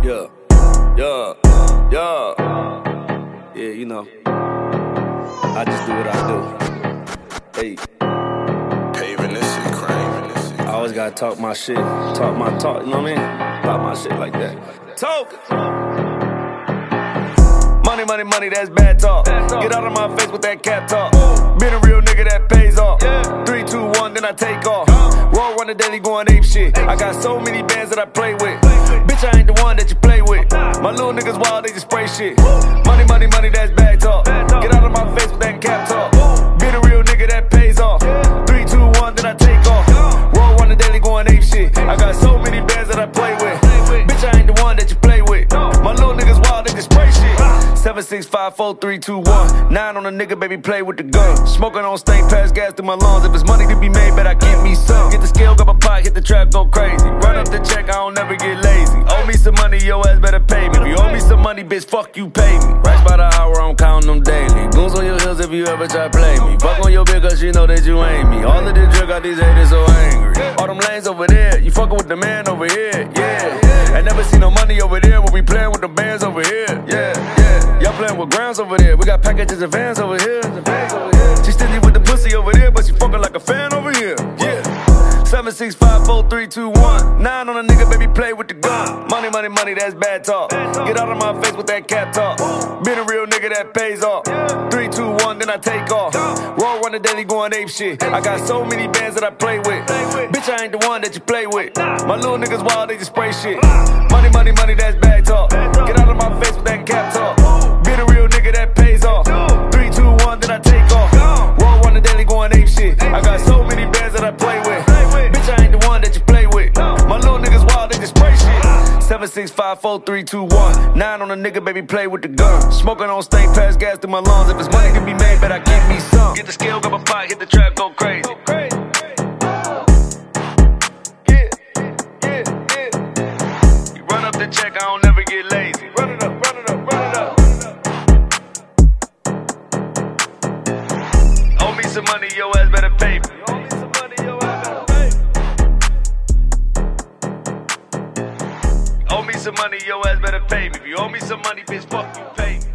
Yeah, yeah, yeah. Yeah, you know, I just do what I do. Hey, Paving this shit, craving this shit. I always gotta talk my shit, talk my talk, you know what I mean? Talk my shit like that. Talk! Money, money, money, that's bad talk. Get out of my face with that cap talk. Been a real nigga that pays off. 3, 2, 1, then I take off. Roll run the daily going ape shit. I got so many bands that I play with. Bitch, I ain't the one that you play with. My little niggas wild, they just spray shit. Money, money, money, that's bad talk. Get out of my face with that cap talk. Been a real nigga that pays off. 3, 2, 1, then I take off. Roll run the daily going ape shit. I got so many bands that I play with. Bitch, I ain't the one that you play with. My little niggas wild, they just spray shit. 7, 6, 5, 4, 3, 2, 1. 9 on a nigga, baby, play with the gun. Smoking on stain, pass gas through my lungs. If it's money to be made, bet I get me some. Get the scale, grab a pot, hit the trap, go crazy. Run up the check, I don't never get lazy. Owe me some money, your ass better pay me. If you owe me some money, bitch, fuck you, pay me. Racks by the hour, I'm counting them daily. Goons on your heels if you ever try to play me. Fuck on your bitch, cause she know that you ain't me. All of this drug got these haters so angry. All them lanes over there, you fucking with the man over here, yeah. I never see no money over there when we playing with the bands over here, yeah. Y'all playing with grounds over there. We got packages and vans over here. She stingy with the pussy over there, but she fucking like a fan over here. Yeah. 7, 6, 5, 4, 3, 2, 1. 9 on a nigga, baby, play with the gun. Money, money, money, that's bad talk. Get out of my face with that cap talk. Been a real nigga that pays off. 3, 2, 1, then I take off. Roll run the daily going ape shit. I got so many bands that I play with. Bitch, I ain't the one that you play with. My little niggas wild, they just spray shit. Money, money, money, that's bad talk. Get out of my face with that cap talk. Been a real nigga that pays off. 3, 2, 1, then I take off. Roll run the daily going ape shit. I got so many bands that I play with. Bitch, I ain't the one that you play with. My little niggas wild, they just spray shit. 7, 6, 5, 4, 3, 2, 1. 9 on a nigga, baby, play with the gun. Smoking on stain, pass gas through my lungs. If it's money to be made, bet I get me some. Get the scale, grab a pot, hit the trap, go crazy. You run up the check, I don't never get lazy. Run it up, run it up, run it up. Owe me some money, your ass better pay me. Owe me some money, your ass better pay me. Owe me some money, your ass better pay me. If you owe me some money, bitch, fuck you, pay me.